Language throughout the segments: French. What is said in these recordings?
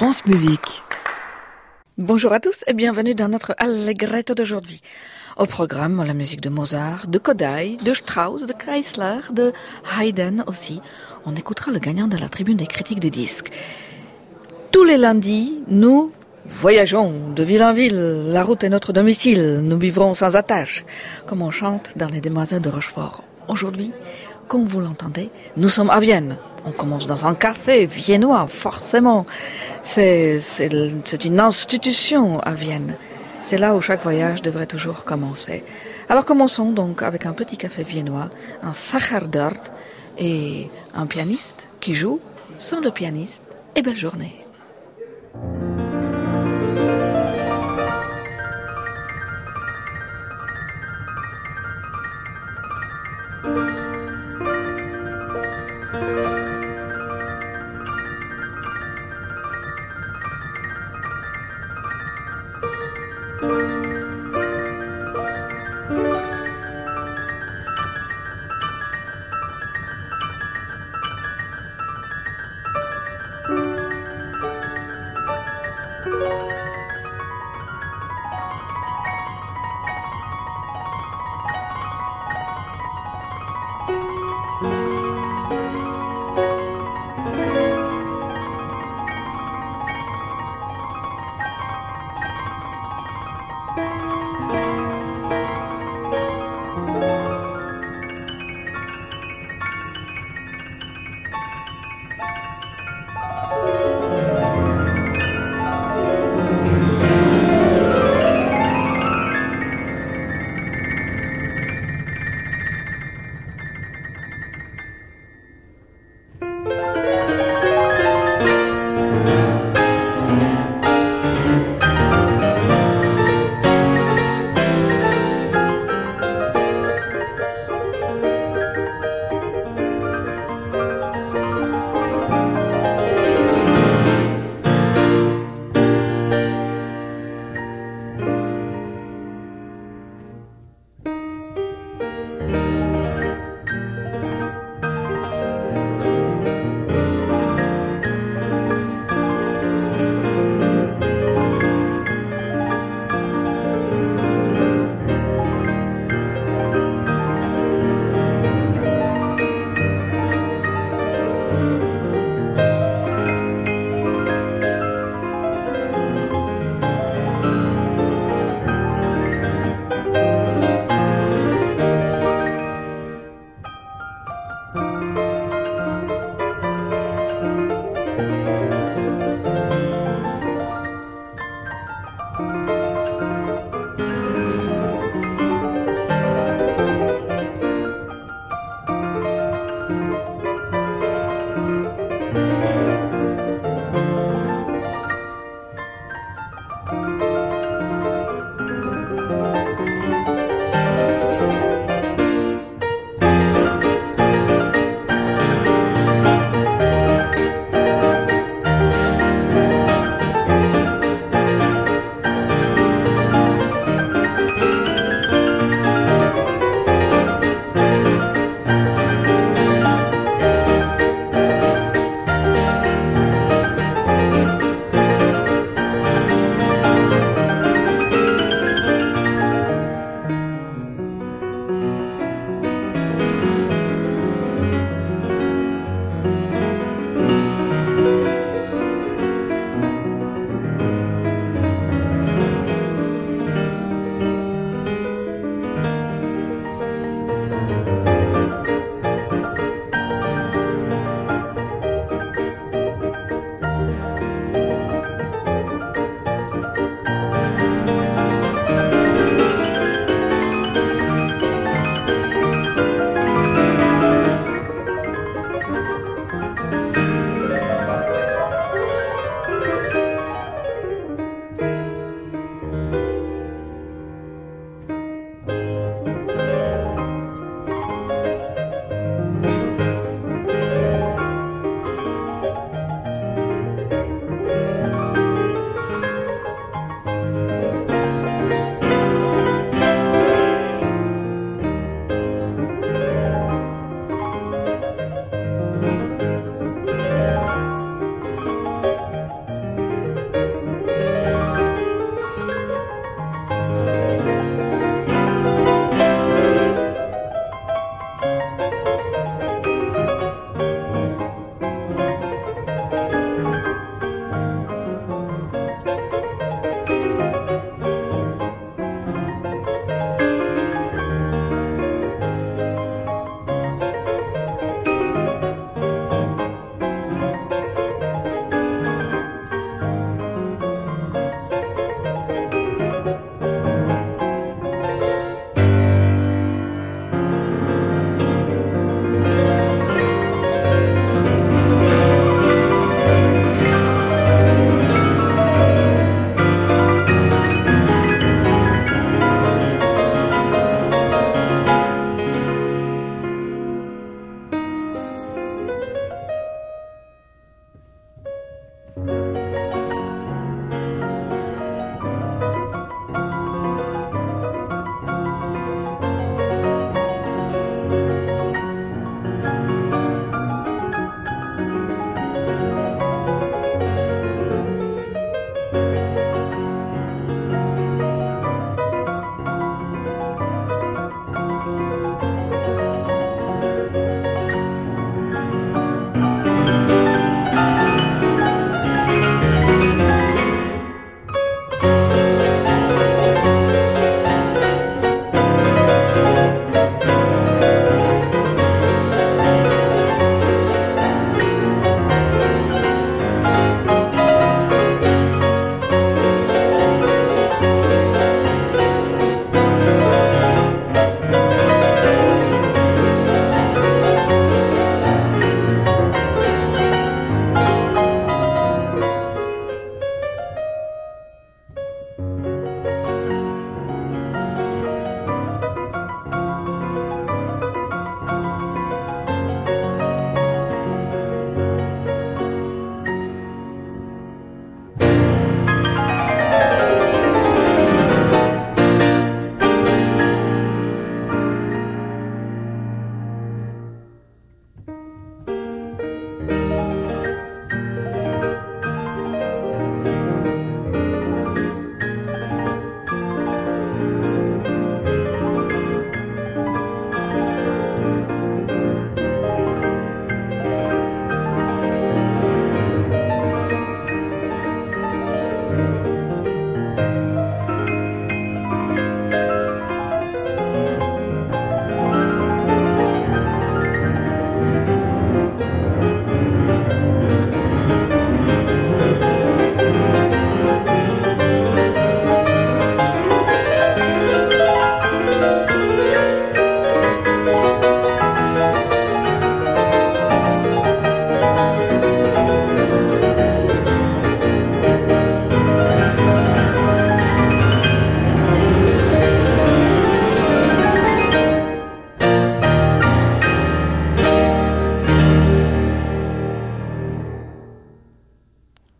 France Musique. Bonjour à tous et bienvenue dans notre Allegretto d'aujourd'hui. Au programme, la musique de Mozart, de Kodály, de Strauss, de Kreisler, de Haydn aussi. On écoutera le gagnant de la tribune des critiques des disques. Tous les lundis, nous voyageons de ville en ville. La route est notre domicile. Nous vivrons sans attache, comme on chante dans Les Demoiselles de Rochefort. Aujourd'hui, comme vous l'entendez, nous sommes à Vienne. On commence dans un café viennois, forcément. C'est une institution à Vienne. C'est là où chaque voyage devrait toujours commencer. Alors commençons donc avec un petit café viennois, un Sacher-Dort et un pianiste qui joue sans le pianiste. Et belle journée.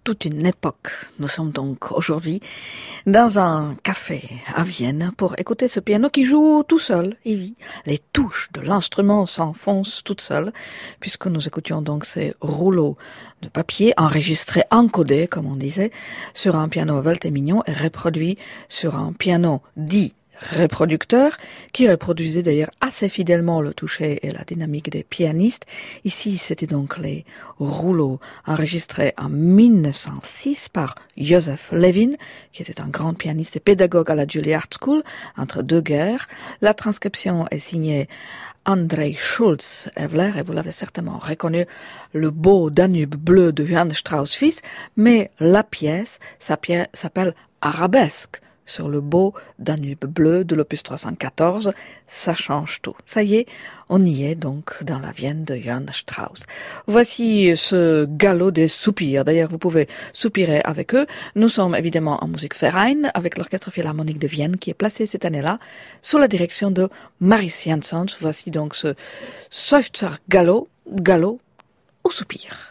toute une époque. Nous sommes donc aujourd'hui dans un café à Vienne pour écouter ce piano qui joue tout seul. Et oui, les touches de l'instrument s'enfoncent toutes seules puisque nous écoutions donc ces rouleaux de papier enregistrés, encodés, comme on disait, sur un piano Veltemignon et reproduits sur un piano dit reproducteur, qui reproduisait d'ailleurs assez fidèlement le toucher et la dynamique des pianistes. Ici, c'était donc les rouleaux enregistrés en 1906 par Joseph Levin, qui était un grand pianiste et pédagogue à la Juilliard School entre deux guerres. La transcription est signée Andrei Schulz-Evler, et vous l'avez certainement reconnu, le beau Danube bleu de Johann Strauss fils, mais la pièce s'appelle Arabesque, sur le beau Danube bleu de l'opus 314, ça change tout. Ça y est, on y est donc dans la Vienne de Johann Strauss. Voici ce galop des soupirs. D'ailleurs, vous pouvez soupirer avec eux. Nous sommes évidemment en Musikverein avec l'Orchestre Philharmonique de Vienne qui est placé cette année-là sous la direction de Maris Jansons. Voici donc ce Seufzer galop au soupir.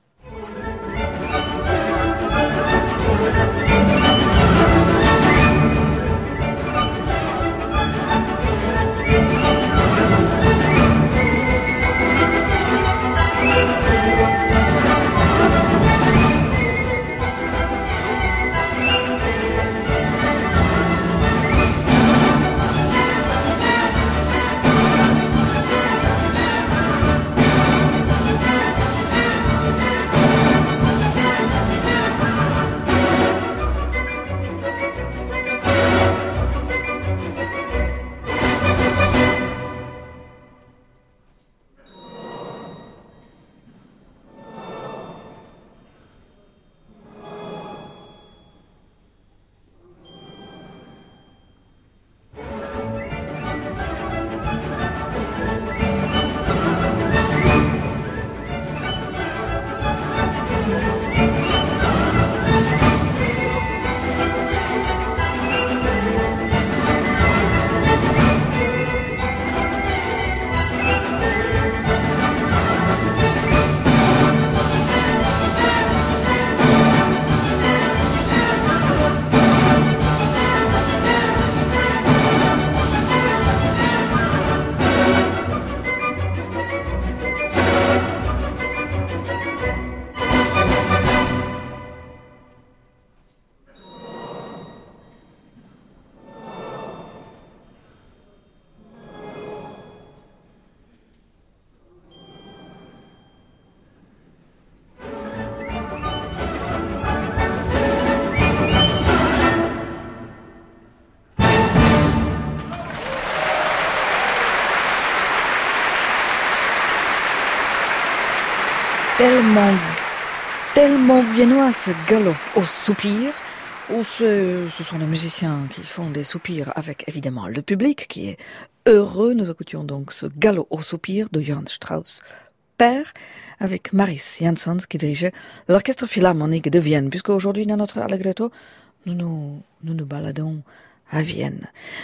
Tellement viennois ce galop au soupir, où ce sont les musiciens qui font des soupirs avec évidemment le public qui est heureux. Nous écoutions donc ce galop au soupir de Johann Strauss père avec Maris Jansons qui dirigeait l'Orchestre Philharmonique de Vienne, puisque aujourd'hui dans notre Allegretto nous nous baladons à Vienne.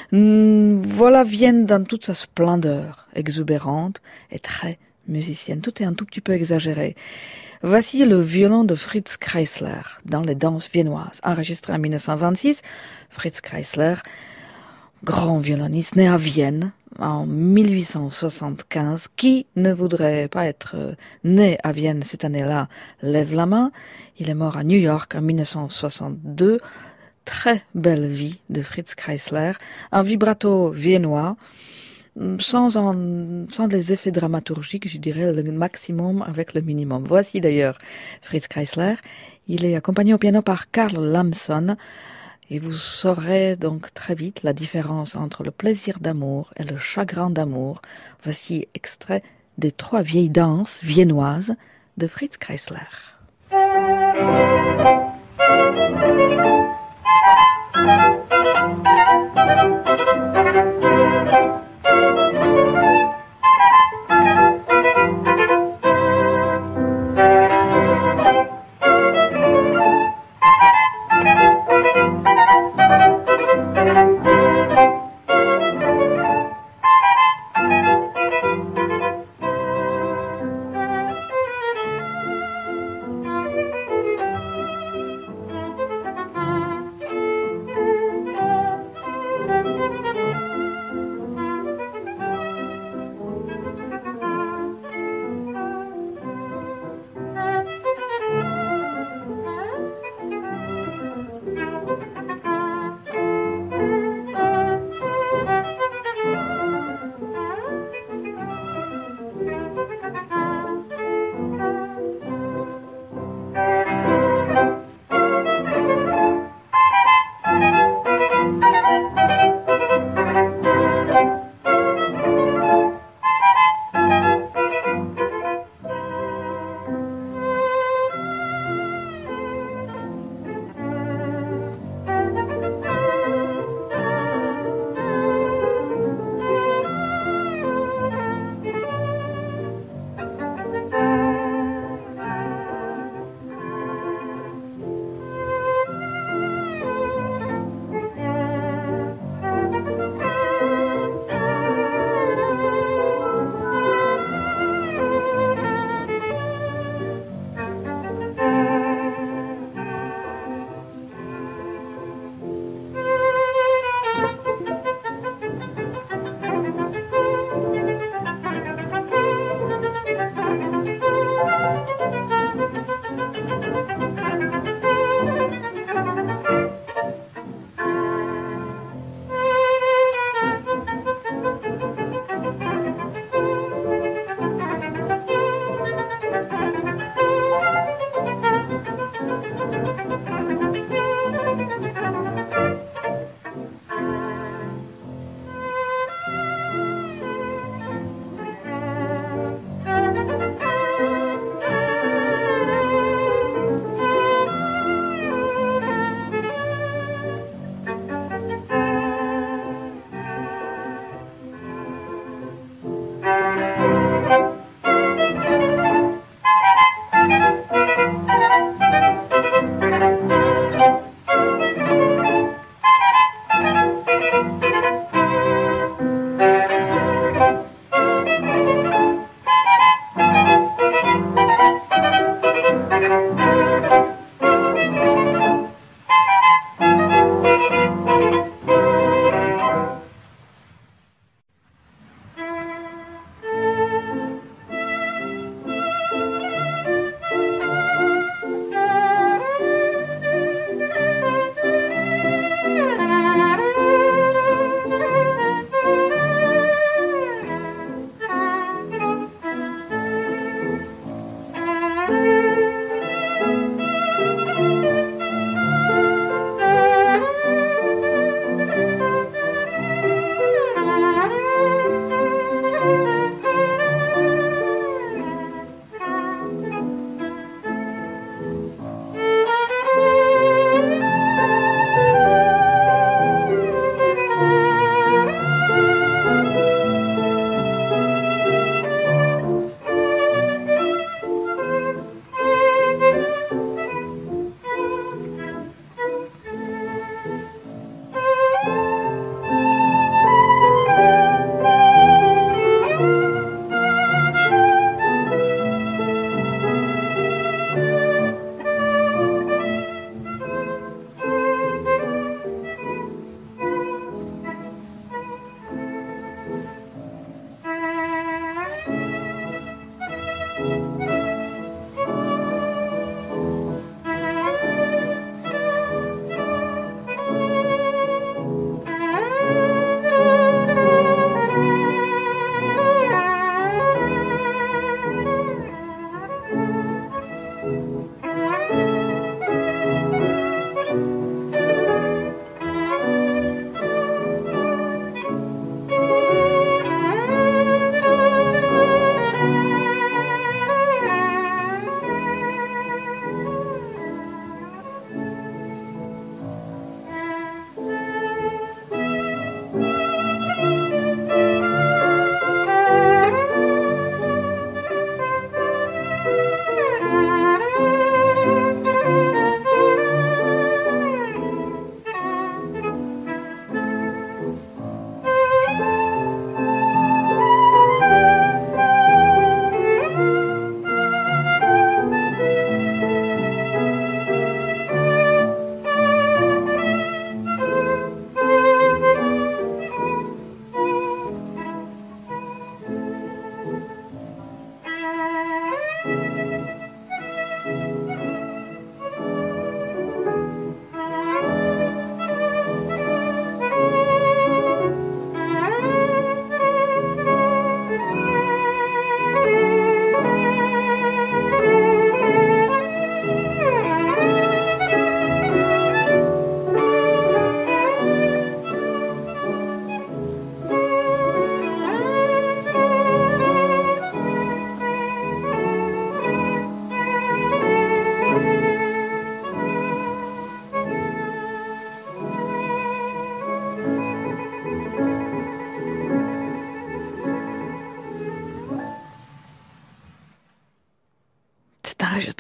Voilà Vienne dans toute sa splendeur exubérante et très musicienne. Tout est un tout petit peu exagéré. Voici le violon de Fritz Kreisler dans les danses viennoises, enregistré en 1926. Fritz Kreisler, grand violoniste, né à Vienne en 1875. Qui ne voudrait pas être né à Vienne cette année-là, lève la main. Il est mort à New York en 1962. Très belle vie de Fritz Kreisler. Un vibrato viennois, sans les effets dramaturgiques, je dirais le maximum avec le minimum. Voici d'ailleurs Fritz Kreisler. Il est accompagné au piano par Karl Lamson. Et vous saurez donc très vite la différence entre le plaisir d'amour et le chagrin d'amour. Voici extrait des 3 vieilles danses viennoises de Fritz Kreisler.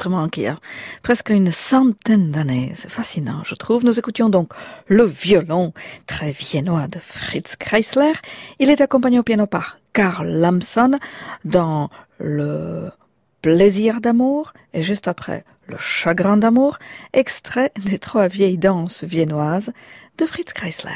instrument qui a presque une centaine d'années. C'est fascinant, je trouve. Nous écoutions donc le violon très viennois de Fritz Kreisler. Il est accompagné au piano par Carl Lamson dans le plaisir d'amour et juste après le chagrin d'amour, extrait des 3 vieilles danses viennoises de Fritz Kreisler.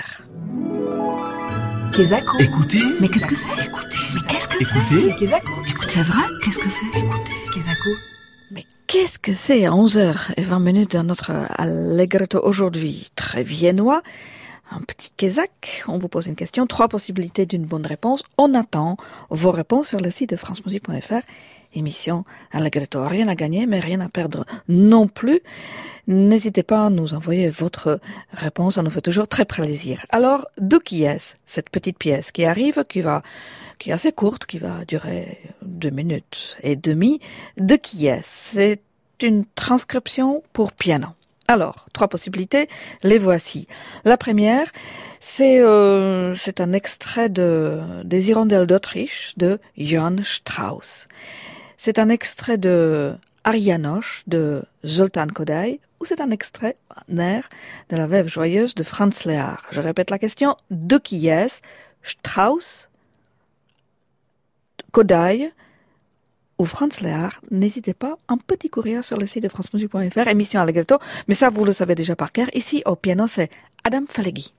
Kesako. Écoutez. Mais qu'est-ce que c'est? Écoutez. Mais qu'est-ce que Écoutez. c'est? Kesako. C'est vrai? Qu'est-ce que c'est? Écoutez. Kesako. Mais qu'est-ce que c'est à 11h20 dans notre Allegretto aujourd'hui? Très viennois, un petit kézak. On vous pose une question, 3 possibilités d'une bonne réponse. On attend vos réponses sur le site de francemusique.fr. Émission Allegretto, rien à gagner, mais rien à perdre non plus. N'hésitez pas à nous envoyer votre réponse, ça nous fait toujours très plaisir. Alors, de qui est-ce cette petite pièce qui arrive, qui est assez courte, qui va durer 2 minutes et demie? De qui est-ce? C'est une transcription pour piano. Alors, 3 possibilités, les voici. La première, c'est un extrait des Hirondelles d'Autriche de Johann Strauss. C'est un extrait de Arianoche de Zoltán Kodály ou c'est un extrait, un air de la Veuve joyeuse de Franz Lehár. Je répète la question, de qui est-ce? Strauss, Kodály ou Franz Lehár? N'hésitez pas, un petit courrier sur le site de francemusique.fr, émission Allegretto, mais ça vous le savez déjà par cœur. Ici au piano c'est Adam Falegi.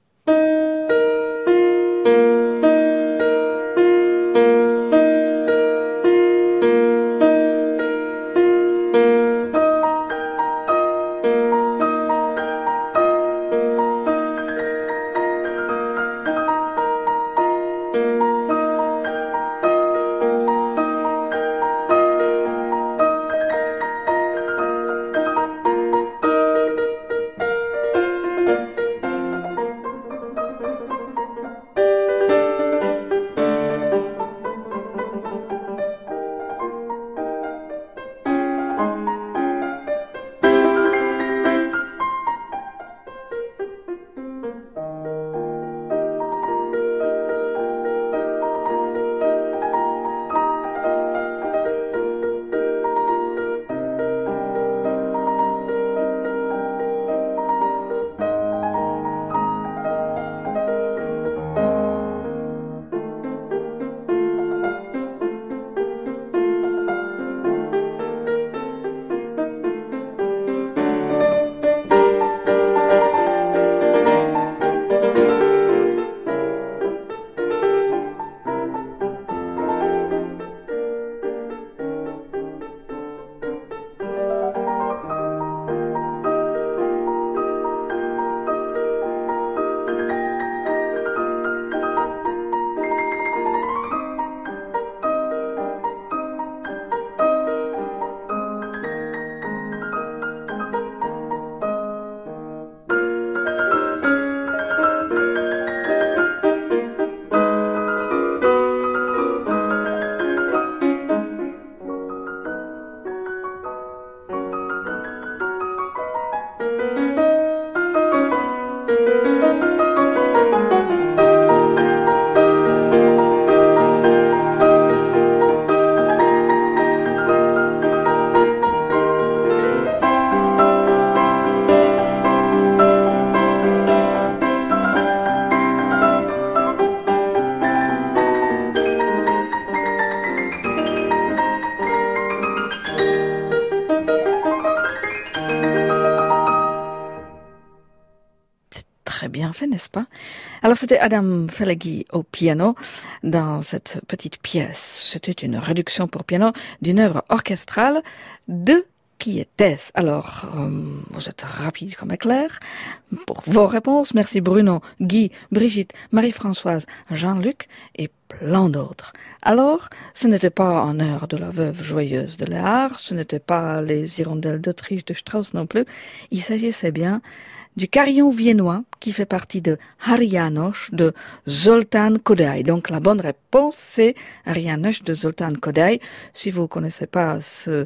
Bien fait, n'est-ce pas? Alors c'était Adam Falegi au piano dans cette petite pièce. C'était une réduction pour piano d'une œuvre orchestrale de qui était-ce? Alors, vous êtes rapide comme éclair pour vos réponses. Merci Bruno, Guy, Brigitte, Marie-Françoise, Jean-Luc et plein d'autres. Alors, ce n'était pas un air de la Veuve joyeuse de Lehár, ce n'était pas les Hirondelles d'Autriche de Strauss non plus. Il s'agissait bien du carillon viennois qui fait partie de Arianoche de Zoltán Kodály. Donc la bonne réponse c'est Arianoche de Zoltán Kodály. Si vous connaissez pas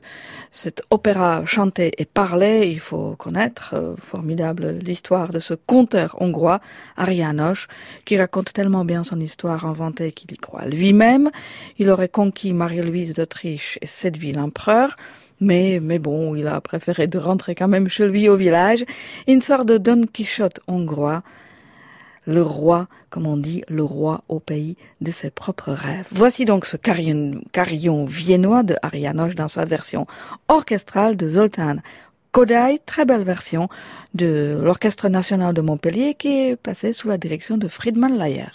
cet opéra chanté et parlé, il faut connaître formidable l'histoire de ce conteur hongrois Arianoche qui raconte tellement bien son histoire inventée qu'il y croit lui-même. Il aurait conquis Marie-Louise d'Autriche et 7 villes empereurs. Mais bon, il a préféré de rentrer quand même chez lui au village, une sorte de Don Quichotte hongrois, le roi, comme on dit, le roi au pays de ses propres rêves. Voici donc ce carillon viennois de Ari János dans sa version orchestrale de Zoltán Kodály, très belle version de l'Orchestre national de Montpellier qui est placé sous la direction de Friedemann Layer.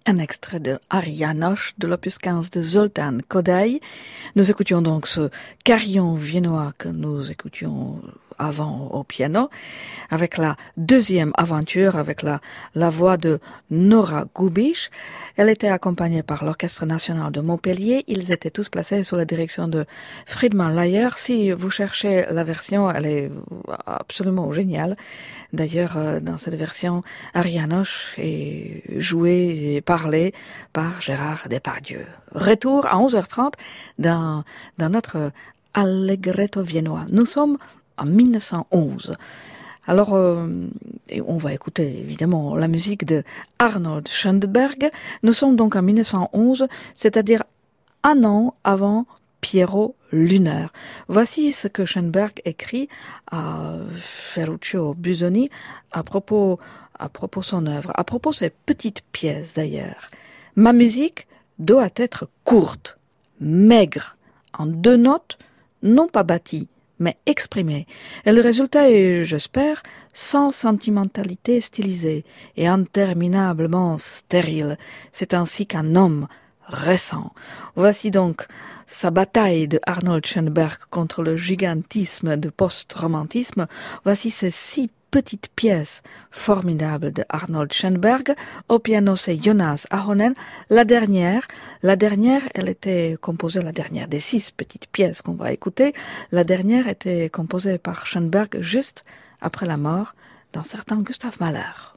Un extrait de Arianoche de l'opus 15 de Zoltán Kodály. Nous écoutions donc ce carillon viennois que nous écoutions avant au piano, avec la deuxième aventure, avec la voix de Nora Gubish. Elle était accompagnée par l'Orchestre national de Montpellier. Ils étaient tous placés sous la direction de Friedemann Layer. Si vous cherchez la version, elle est absolument géniale. D'ailleurs, dans cette version, Arianoche est jouée et parlée par Gérard Depardieu. Retour à 11h30 dans notre Allegretto viennois. Nous sommes en 1911. Alors, on va écouter évidemment la musique de Arnold Schoenberg. Nous sommes donc en 1911, c'est-à-dire un an avant Pierrot lunaire. Voici ce que Schoenberg écrit à Ferruccio Busoni à propos son œuvre, à propos ces petites pièces d'ailleurs. Ma musique doit être courte, maigre, en 2 notes, non pas bâtie, mais exprimée. Et le résultat est, j'espère, sans sentimentalité stylisée et interminablement stérile. C'est ainsi qu'un homme récent. Voici donc sa bataille de Arnold Schoenberg contre le gigantisme du post-romantisme. Voici ces 6 petites pièces formidables de Arnold Schoenberg. Au piano, c'est Jonas Ahonen. La dernière, elle était composée, la dernière des 6 petites pièces qu'on va écouter, la dernière était composée par Schoenberg juste après la mort d'un certain Gustav Mahler.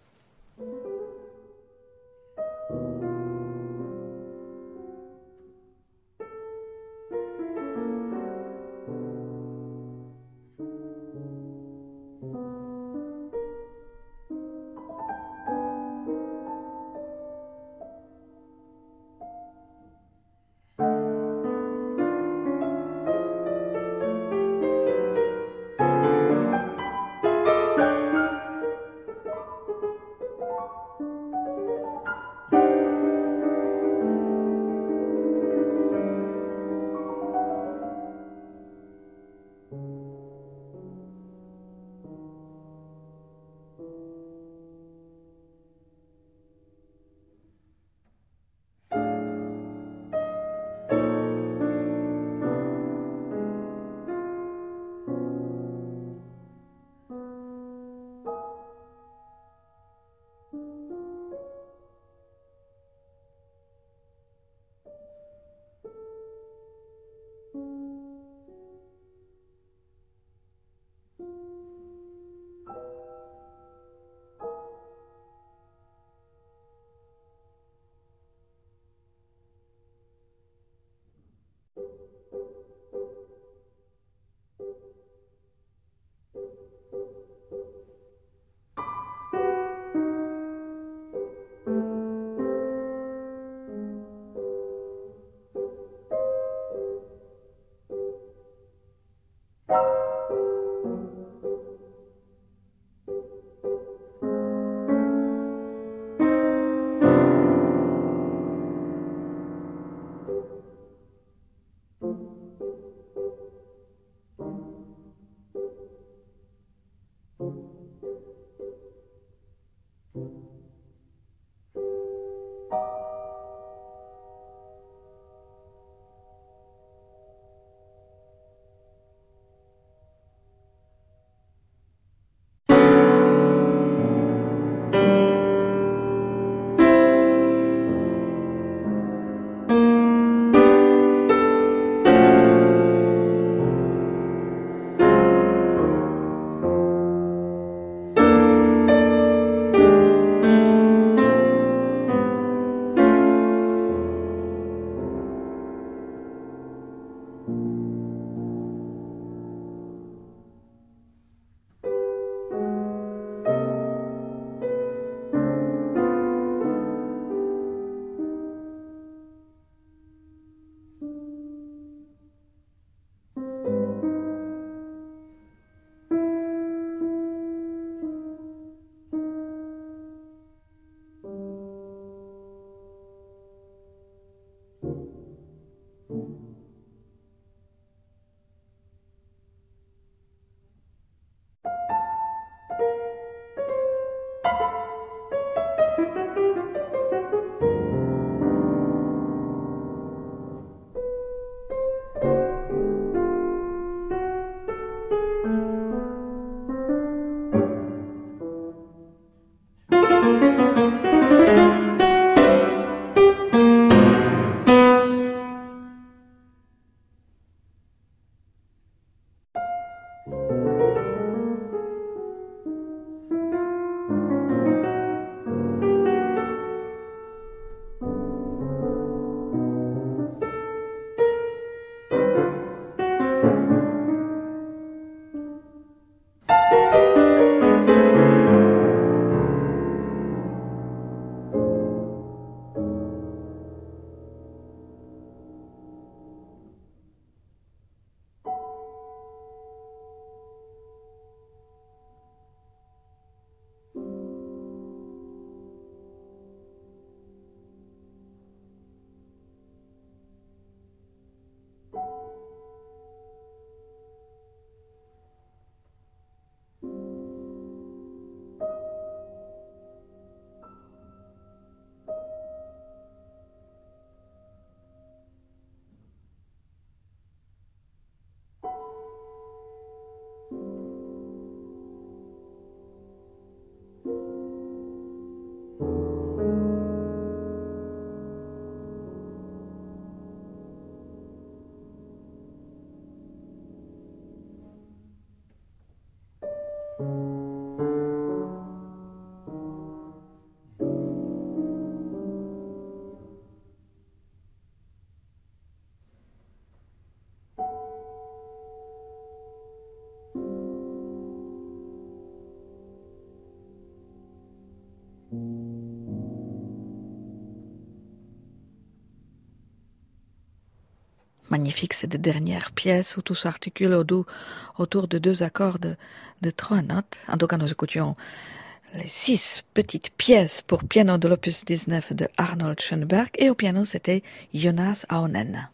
Magnifique, ces deux dernières pièces où tout s'articule autour de deux accords de trois notes. En tout cas, nous écoutions les 6 petites pièces pour piano de l'opus 19 de Arnold Schönberg, et au piano, c'était Jonas Aunen.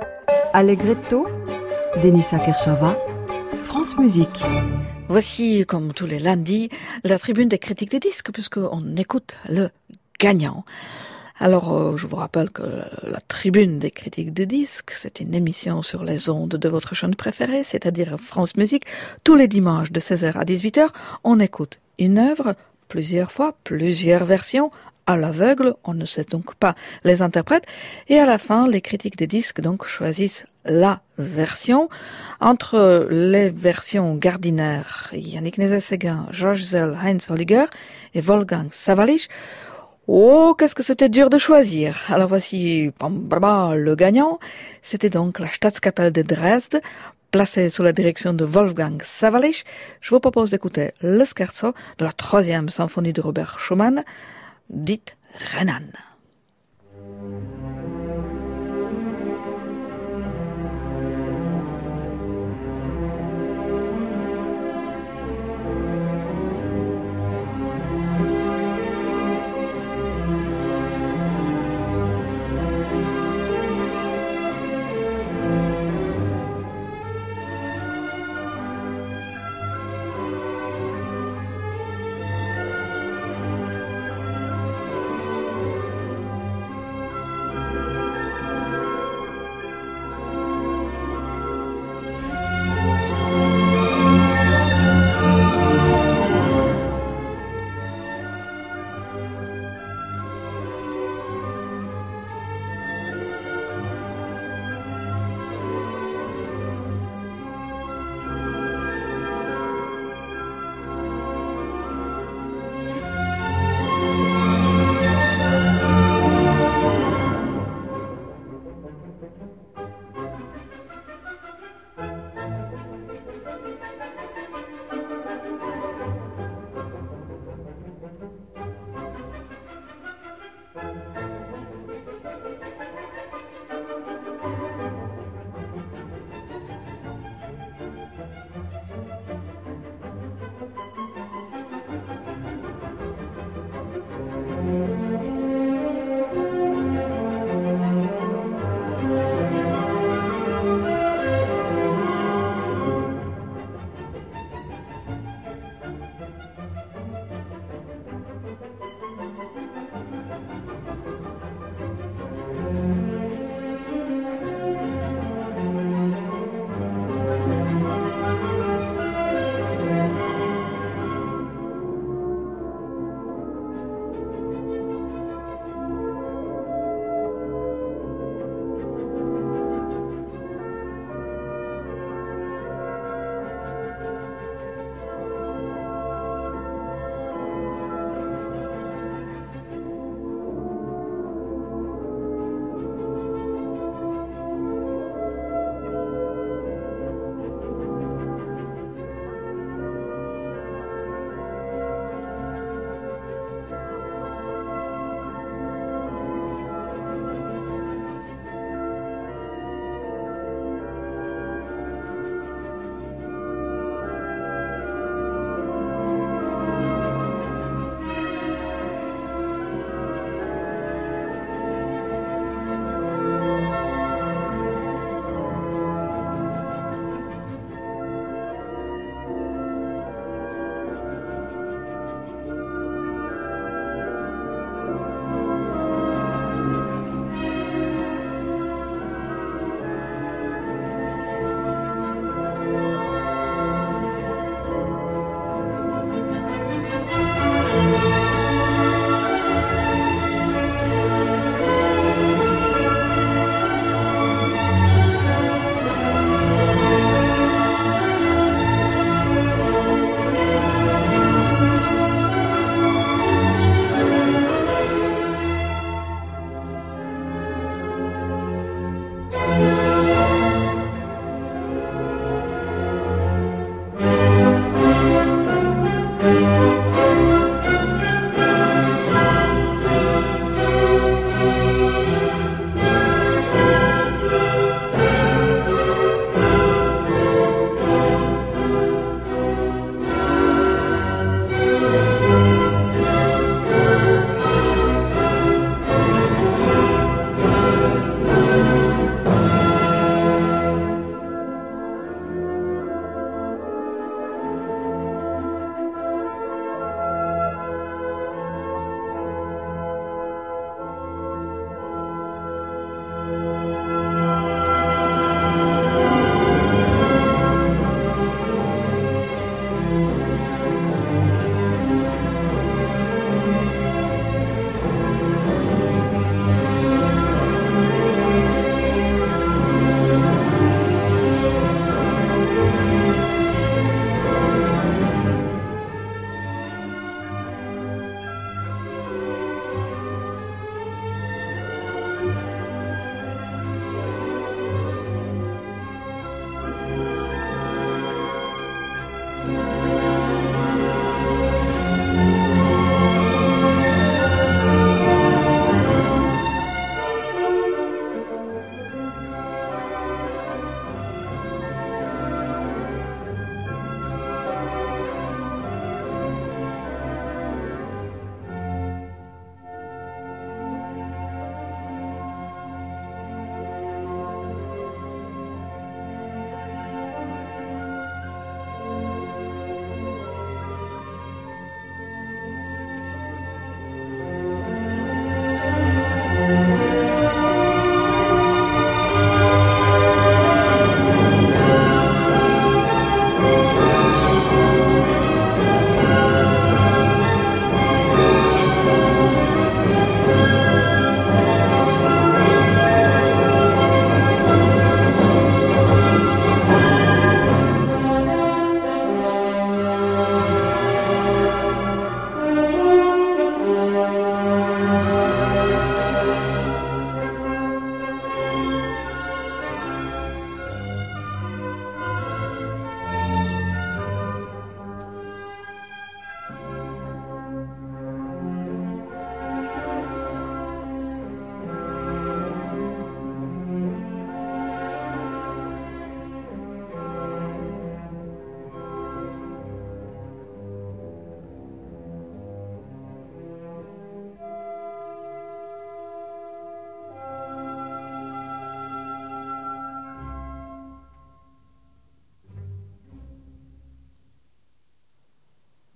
Allegretto, Denisa Kershava, France Musique. Voici, comme tous les lundis, la tribune des critiques des disques, puisqu'on écoute le gagnant. Alors, je vous rappelle que la tribune des critiques de disques, c'est une émission sur les ondes de votre chaîne préférée, c'est-à-dire France Musique. Tous les dimanches de 16h à 18h, on écoute une œuvre, plusieurs fois, plusieurs versions. À l'aveugle, on ne sait donc pas les interprètes. Et à la fin, les critiques des disques donc choisissent la version. Entre les versions Gardiner, Yannick Nézet-Séguin, Georges Zell, Heinz Holliger et Wolfgang Sawallisch, oh, qu'est-ce que c'était dur de choisir. Alors voici le gagnant. C'était donc la Staatskapelle de Dresde, placée sous la direction de Wolfgang Sawallisch. Je vous propose d'écouter le scherzo de la 3e symphonie de Robert Schumann, dite Renan.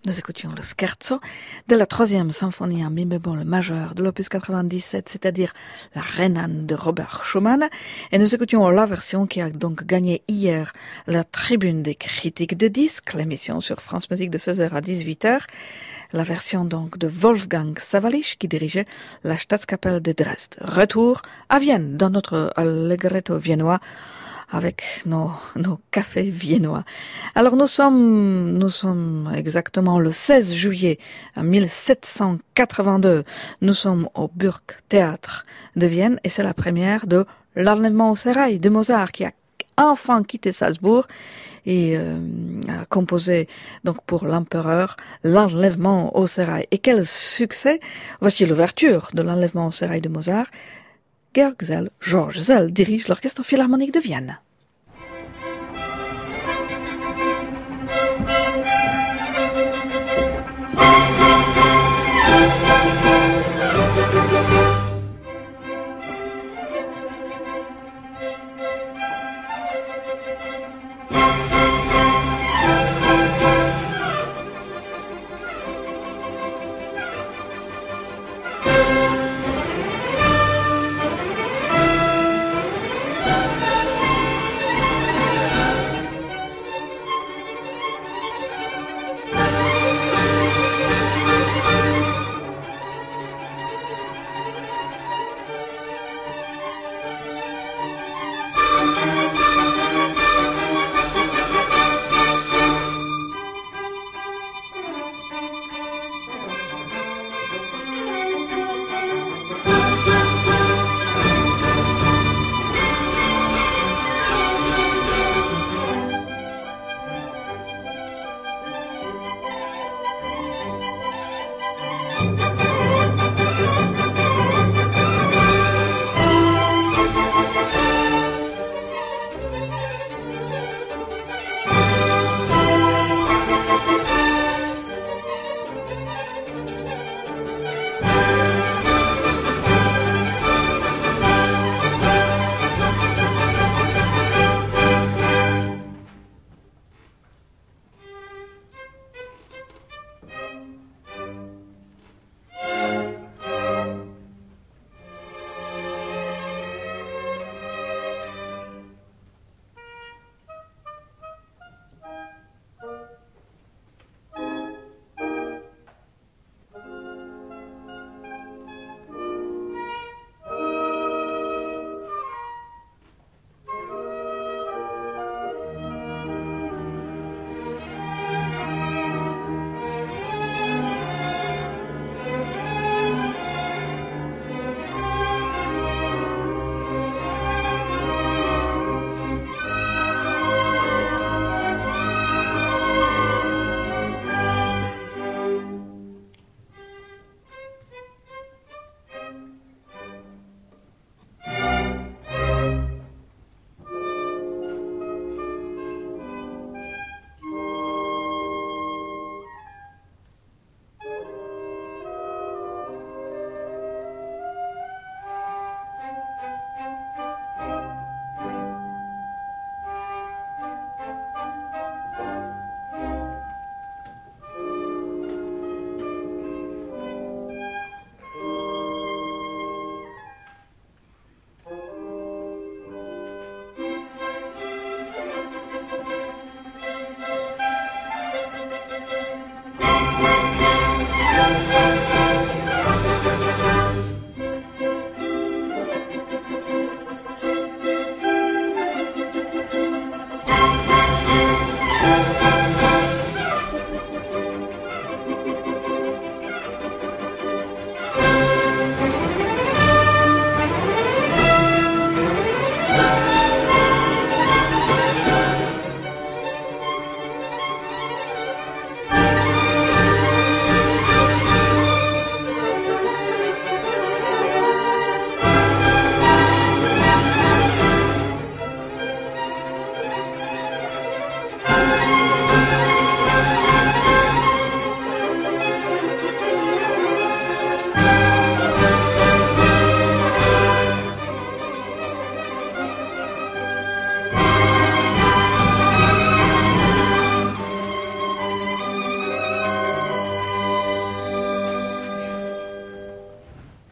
Nous écoutions le scherzo de la 3e symphonie en mi bémol majeur de l'opus 97, c'est-à-dire la Rhénane de Robert Schumann, et nous écoutions la version qui a donc gagné hier la tribune des critiques de disques, l'émission sur France Musique de 16h à 18h, la version donc de Wolfgang Sawallisch qui dirigeait la Staatskapelle de Dresde. Retour à Vienne dans notre allegretto viennois, avec nos cafés viennois. Alors nous sommes exactement le 16 juillet 1782. Nous sommes au Burgtheater de Vienne et c'est la première de L'Enlèvement au sérail de Mozart qui a enfin quitté Salzbourg et a composé donc pour l'empereur L'Enlèvement au sérail. Et quel succès! Voici l'ouverture de L'Enlèvement au sérail de Mozart. George Zell dirige l'Orchestre Philharmonique de Vienne.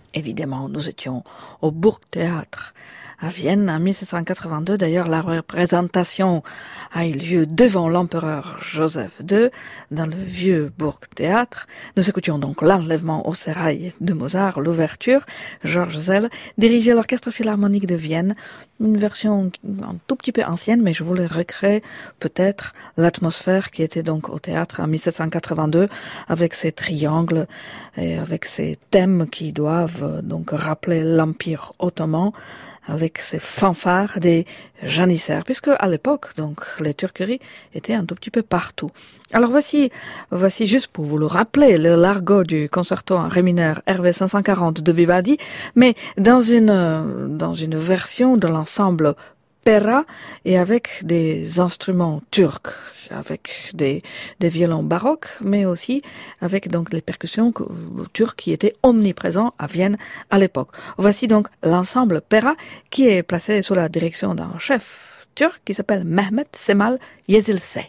Évidemment, nous étions au Burgtheater à Vienne en 1782. D'ailleurs, la représentation a eu lieu devant l'empereur Joseph II dans le vieux Burgtheater. Nous écoutions donc l'enlèvement au sérail de Mozart, l'ouverture. Georges Zell dirigeait l'orchestre philharmonique de Vienne, une version un tout petit peu ancienne, mais je voulais recréer peut-être l'atmosphère qui était donc au théâtre en 1782 avec ces triangles et avec ces thèmes qui doivent donc rappeler l'Empire ottoman, avec ces fanfares des janissaires, puisque à l'époque, donc, les turqueries étaient un tout petit peu partout. Alors voici juste pour vous le rappeler, le largo du concerto en ré mineur RV 540 de Vivaldi, mais dans une version de l'ensemble Pera et avec des instruments turcs, avec des violons baroques, mais aussi avec donc les percussions turques qui étaient omniprésents à Vienne à l'époque. Voici donc l'ensemble Pera qui est placé sous la direction d'un chef turc qui s'appelle Mehmet Cemal Yezilse.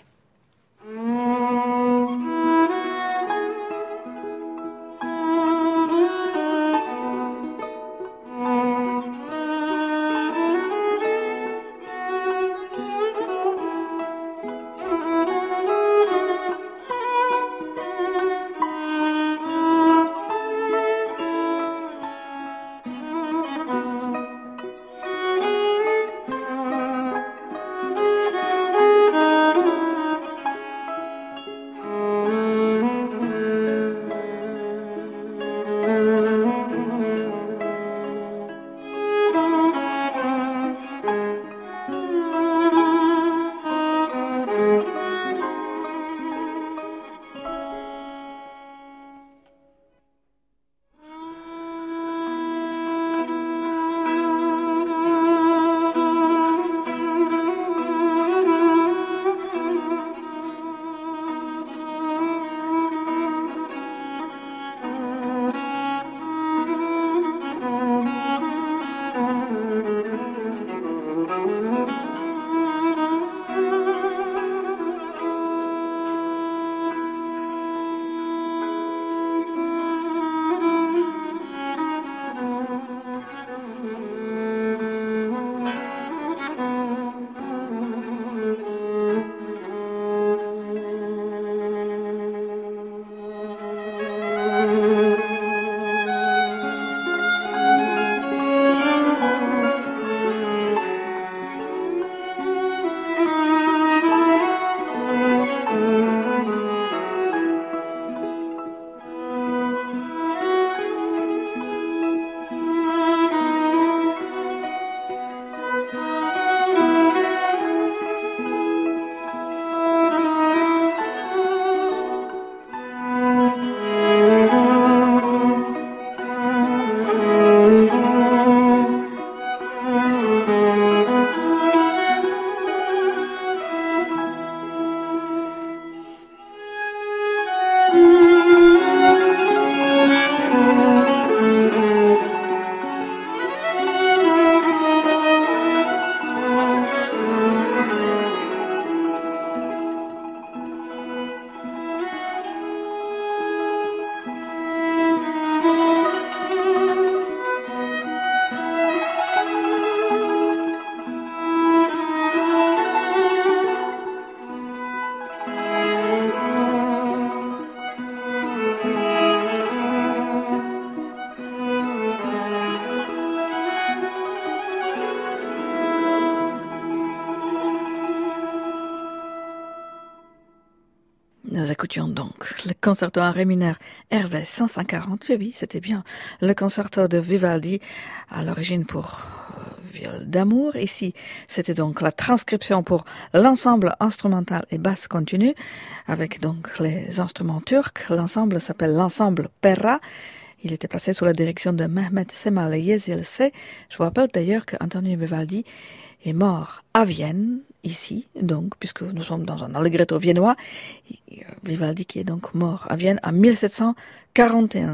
Nous écoutions donc le concerto en ré mineur RV 540. Oui, c'était bien le concerto de Vivaldi, à l'origine pour viol d'amour. Ici, c'était donc la transcription pour l'ensemble instrumental et basse continue, avec donc les instruments turcs. L'ensemble s'appelle l'ensemble Pera. Il était placé sous la direction de Mehmet Cemal Yezilse. Je vous rappelle d'ailleurs qu'Antonio Vivaldi est mort à Vienne, ici, donc, puisque nous sommes dans un allegretto viennois. Vivaldi qui est donc mort à Vienne en 1741.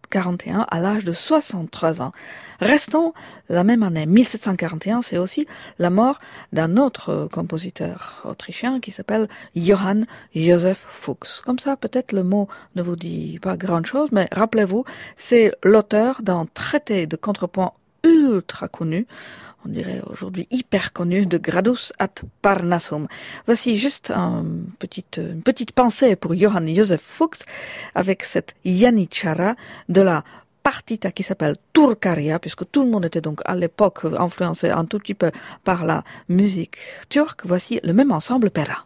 1741 à l'âge de 63 ans. Restons la même année, 1741, c'est aussi la mort d'un autre compositeur autrichien qui s'appelle Johann Joseph Fuchs. Comme ça, peut-être le mot ne vous dit pas grand-chose, mais rappelez-vous, c'est l'auteur d'un traité de contrepoint ultra connu, on dirait aujourd'hui hyper connu, de Gradus ad Parnassum. Voici juste une petite pensée pour Johann Joseph Fuchs avec cette Janitschara de la partita qui s'appelle Turcaria, puisque tout le monde était donc à l'époque influencé un tout petit peu par la musique turque. Voici le même ensemble Pera.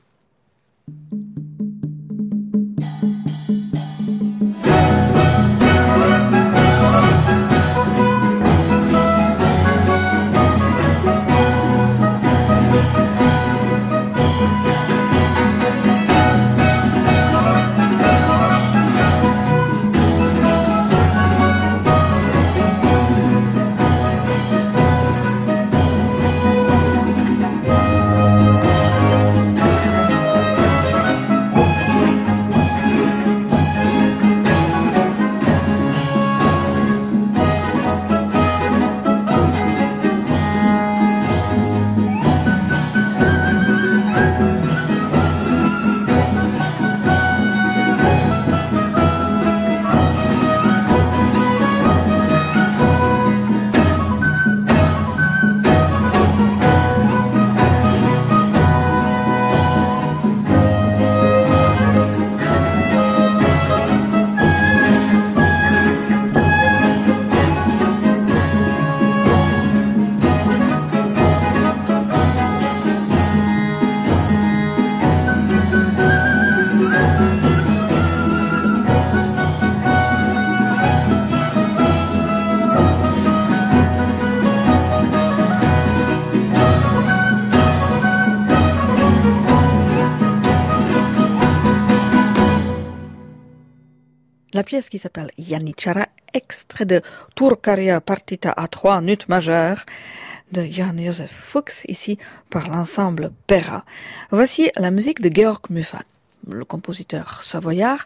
La pièce qui s'appelle Janitschara, extrait de Turcaria partita à 3 nut majeures de Johann Joseph Fuchs, ici par l'ensemble Pera. Voici la musique de Georg Muffat, le compositeur savoyard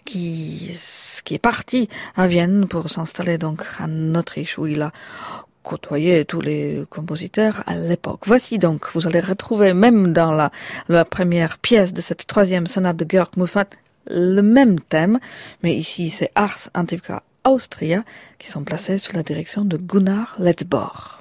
qui est parti à Vienne pour s'installer donc en Autriche où il a côtoyé tous les compositeurs à l'époque. Voici donc, vous allez retrouver même dans la première pièce de cette troisième sonate de Georg Muffat le même thème, mais ici c'est Ars Antiqua Austria qui sont placés sous la direction de Gunnar Letzbohr.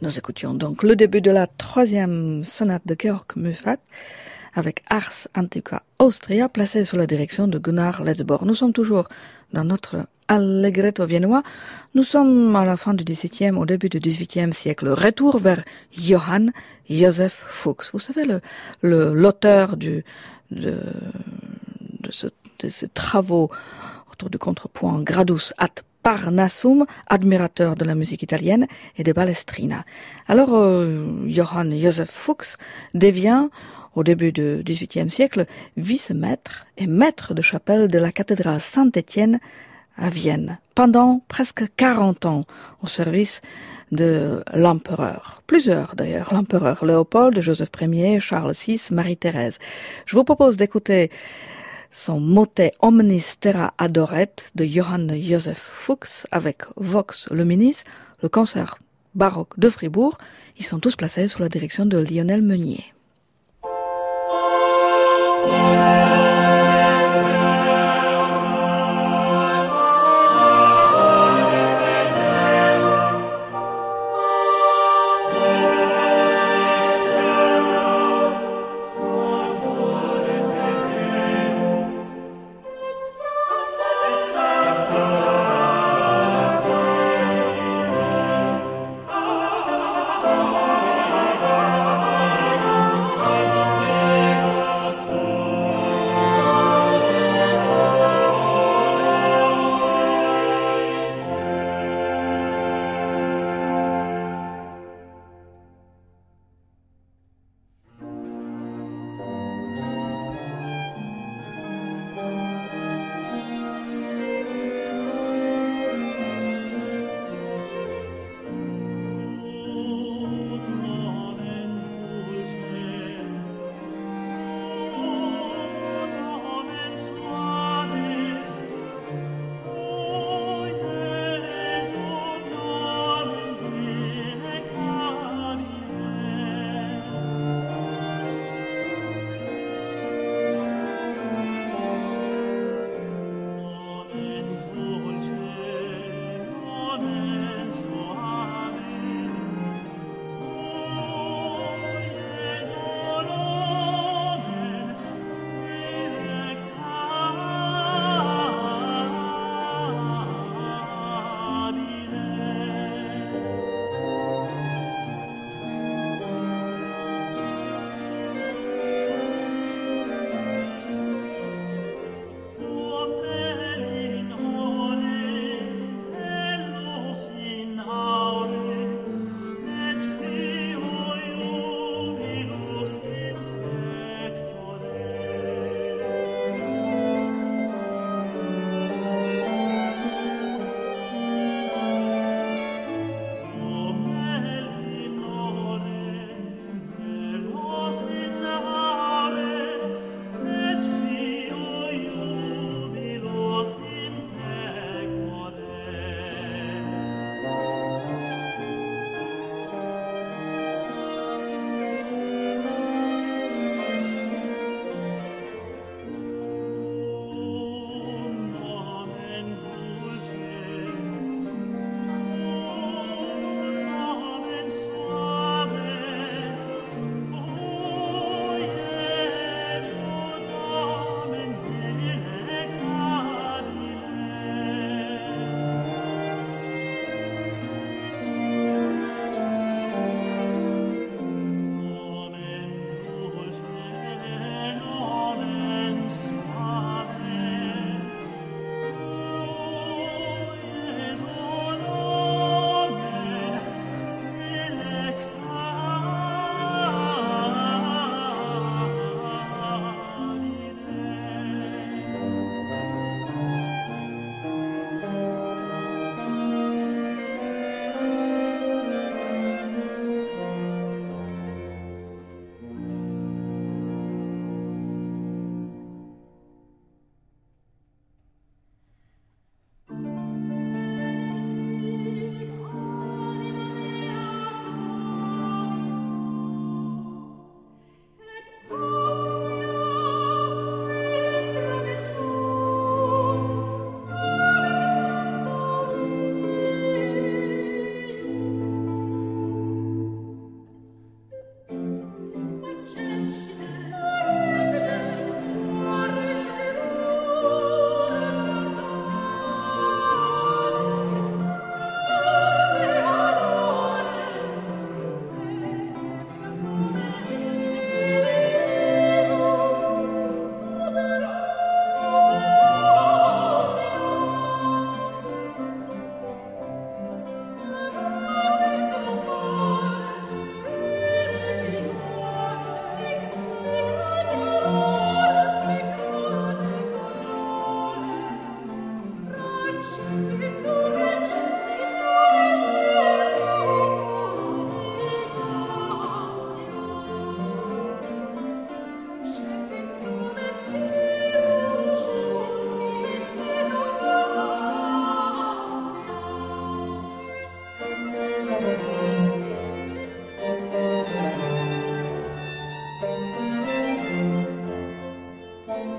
Nous écoutions donc le début de la 3e sonate de Georg Muffat avec Ars Antiqua Austria placée sous la direction de Gunnar Letzborg. Nous sommes toujours dans notre allegretto viennois. Nous sommes à la fin du XVIIe, au début du XVIIIe siècle. Retour vers Johann Joseph Fuchs. Vous savez, l'auteur de ces travaux autour du contrepoint Gradus ad Parnassum, admirateur de la musique italienne et de Balestrina. Alors, Johann Joseph Fuchs devient, au début du XVIIIe siècle, vice-maître et maître de chapelle de la cathédrale Saint-Étienne à Vienne, pendant presque 40 ans, au service de l'empereur. Plusieurs d'ailleurs, l'empereur Léopold, Joseph Ier, Charles VI, Marie-Thérèse. Je vous propose d'écouter son motet Omnis Terra Adoret de Johann Joseph Fuchs avec Vox Luminis, le concert baroque de Fribourg. Ils sont tous placés sous la direction de Lionel Meunier.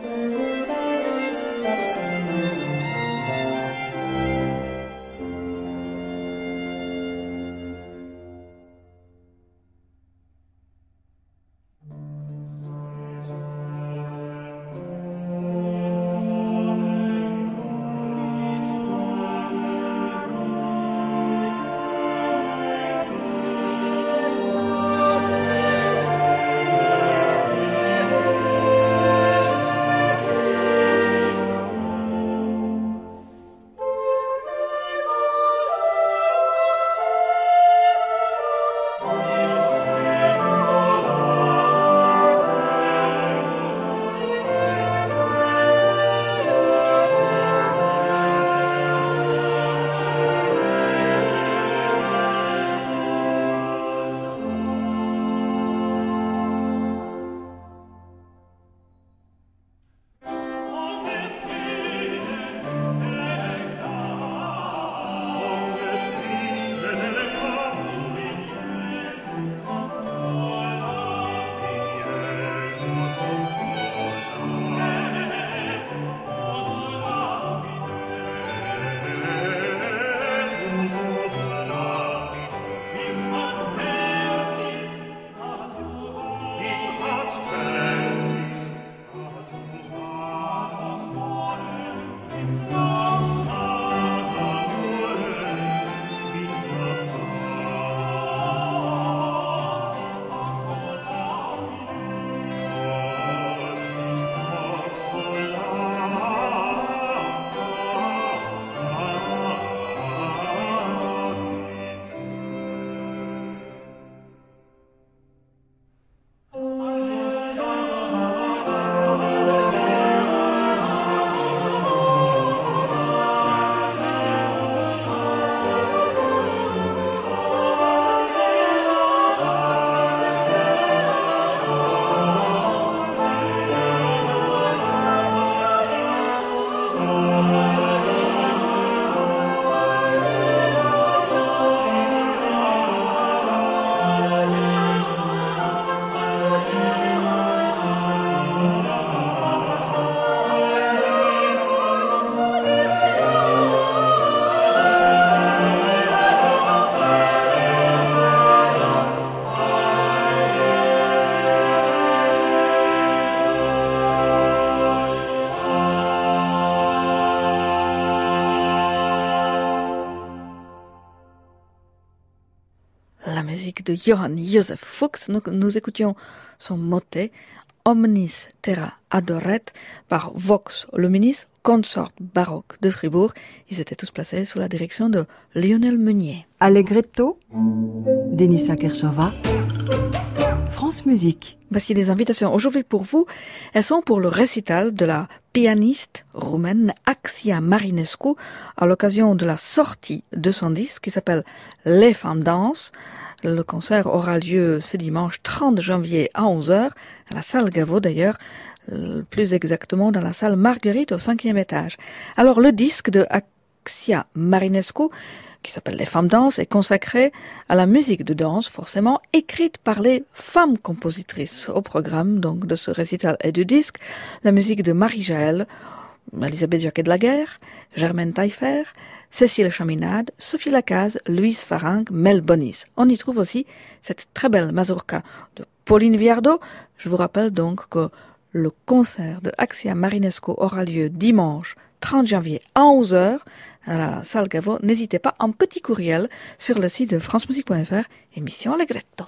La musique de Johann Joseph Fuchs, nous écoutions son motet Omnis terra adoret par Vox Luminis, consort baroque de Fribourg. Ils étaient tous placés sous la direction de Lionel Meunier. Allegretto, Denisa Kershova, France Musique. Voici des invitations aujourd'hui pour vous. Elles sont pour le récital de la pianiste roumaine Axia Marinescu à l'occasion de la sortie de son disque qui s'appelle Les Femmes dansent. Le concert aura lieu ce dimanche 30 janvier à 11h, à la salle Gaveau d'ailleurs, plus exactement dans la salle Marguerite au 5e étage. Alors le disque de Axia Marinescu, qui s'appelle Les Femmes dansent, est consacré à la musique de danse, forcément, écrite par les femmes compositrices. Au programme donc de ce récital et du disque, la musique de Marie-Jaël, Elisabeth Jacquet de la Guerre, Germaine Taillefer, Cécile Chaminade, Sophie Lacaze, Louise Farang, Mel Bonis. On y trouve aussi cette très belle mazurka de Pauline Viardot. Je vous rappelle donc que le concert de Axia Marinescu aura lieu dimanche 30 janvier à 11h à la salle Gaveau. N'hésitez pas, un petit courriel sur le site de francemusique.fr, émission Allegretto.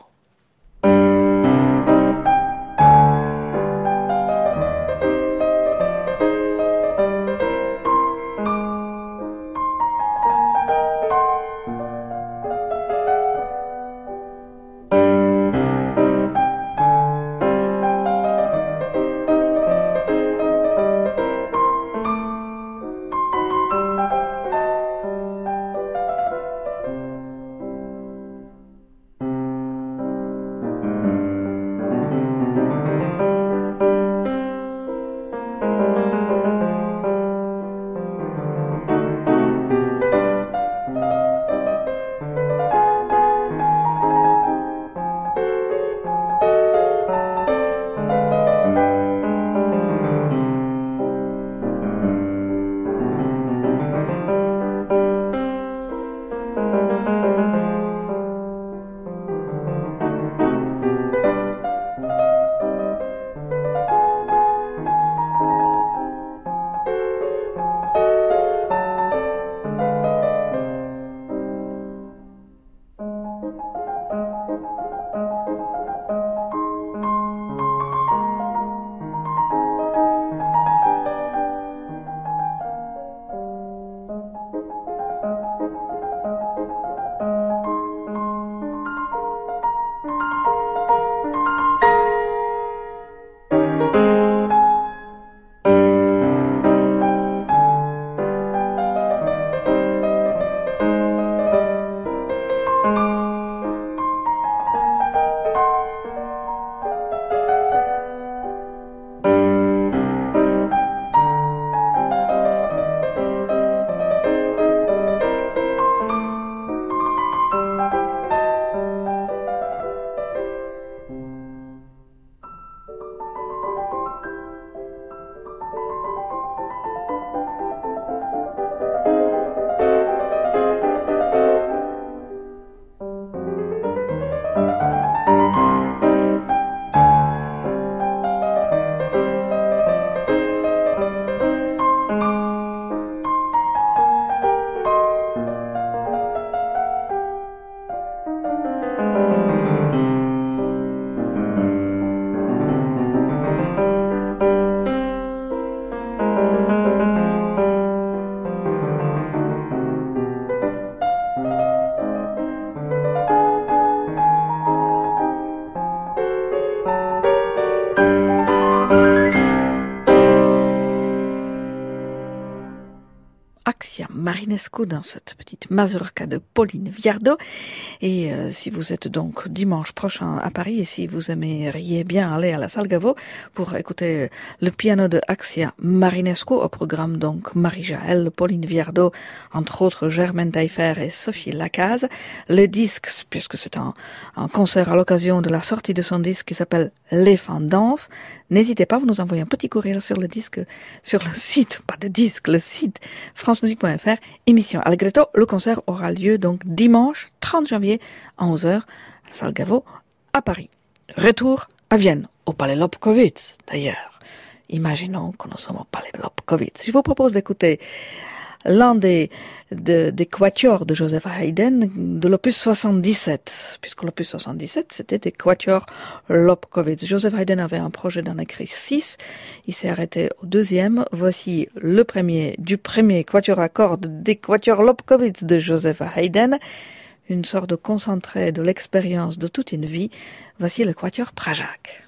Axia Marinescu dans cette petite mazurka de Pauline Viardot. Et si vous êtes donc dimanche prochain à Paris et si vous aimeriez bien aller à la salle Gaveau pour écouter le piano de Axia Marinescu, au programme donc Marie-Jaël, Pauline Viardot, entre autres Germaine Taillefer et Sophie Lacaze, le disque, puisque c'est un concert à l'occasion de la sortie de son disque qui s'appelle Les Fans dansent, n'hésitez pas, vous nous envoyez un petit courriel sur le disque, sur le site, pas de disque, le site francemusique.fr, émission Allegretto. Le concert aura lieu donc dimanche 30 janvier à 11h à la salle Gaveau à Paris. Retour à Vienne, au Palais Lobkowitz d'ailleurs. Imaginons que nous sommes au Palais Lobkowitz. Je vous propose d'écouter l'un des quatuors de Joseph Haydn de l'opus 77, puisque l'opus 77 c'était des quatuors Lobkowitz. Joseph Haydn avait un projet d'en écrire 6, il s'est arrêté au 2e. Voici le premier du premier quatuor à cordes des quatuors Lobkowitz de Joseph Haydn, une sorte de concentré de l'expérience de toute une vie. Voici le quatuor Pražák.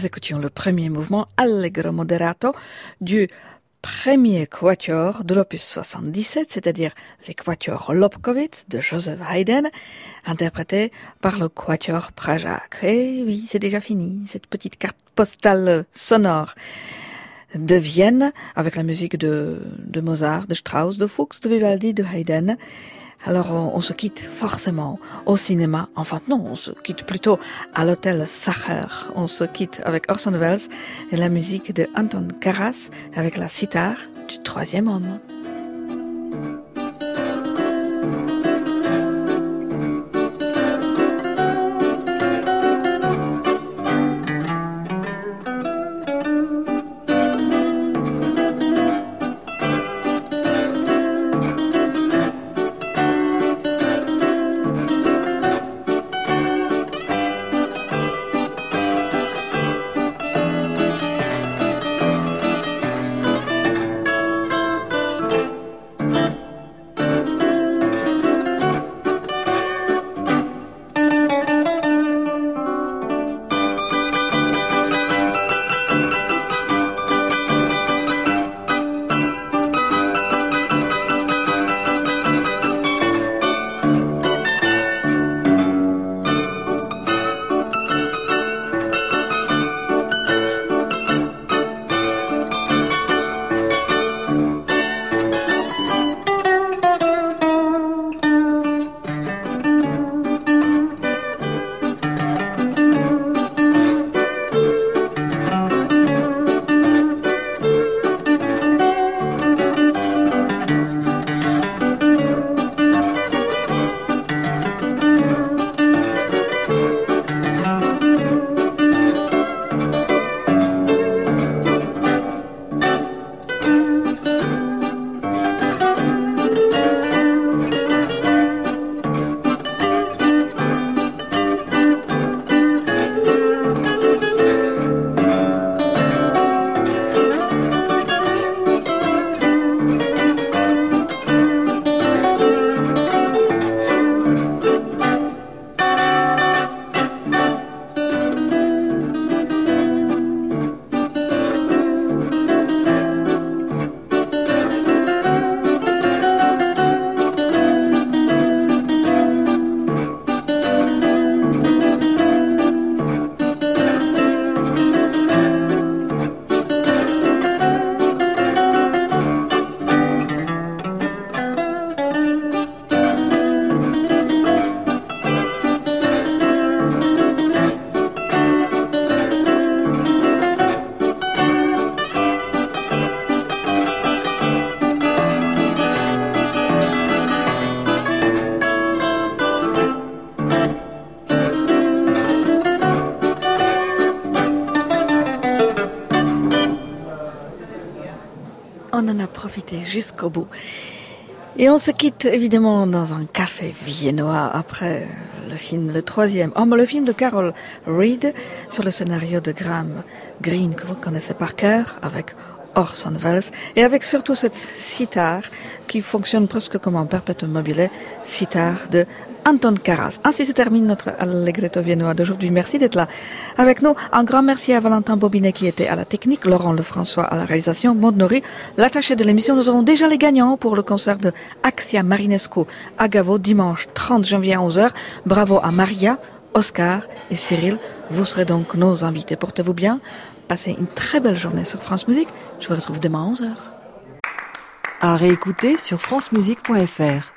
écoutions le premier mouvement Allegro moderato du premier quatuor de l'opus 77, c'est-à-dire les quatuors Lobkowitz de Joseph Haydn, interprété par le quatuor Pražák. Et oui, c'est déjà fini, cette petite carte postale sonore de Vienne, avec la musique de Mozart, de Strauss, de Fuchs, de Vivaldi, de Haydn. Alors on se quitte forcément au cinéma, enfin non, on se quitte plutôt à l'hôtel Sacher. On se quitte avec Orson Welles et la musique de Anton Karas avec la sitar du troisième homme. On en a profité jusqu'au bout. Et on se quitte évidemment dans un café viennois après le film, le troisième homme, le film de Carol Reed sur le scénario de Graham Greene que vous connaissez par cœur avec Orson Welles et avec surtout cette sitar qui fonctionne presque comme un perpétuum mobile, sitar de Anton Karas. Ainsi se termine notre Allegretto viennois d'aujourd'hui. Merci d'être là avec nous. Un grand merci à Valentin Bobinet qui était à la technique, Laurent Lefrançois à la réalisation, Maud Nory, l'attaché de l'émission. Nous aurons déjà les gagnants pour le concert de Axia Marinescu à Gavo dimanche 30 janvier à 11h. Bravo à Maria, Oscar et Cyril. Vous serez donc nos invités. Portez-vous bien. Passez une très belle journée sur France Musique. Je vous retrouve demain à 11h. À réécouter sur francemusique.fr.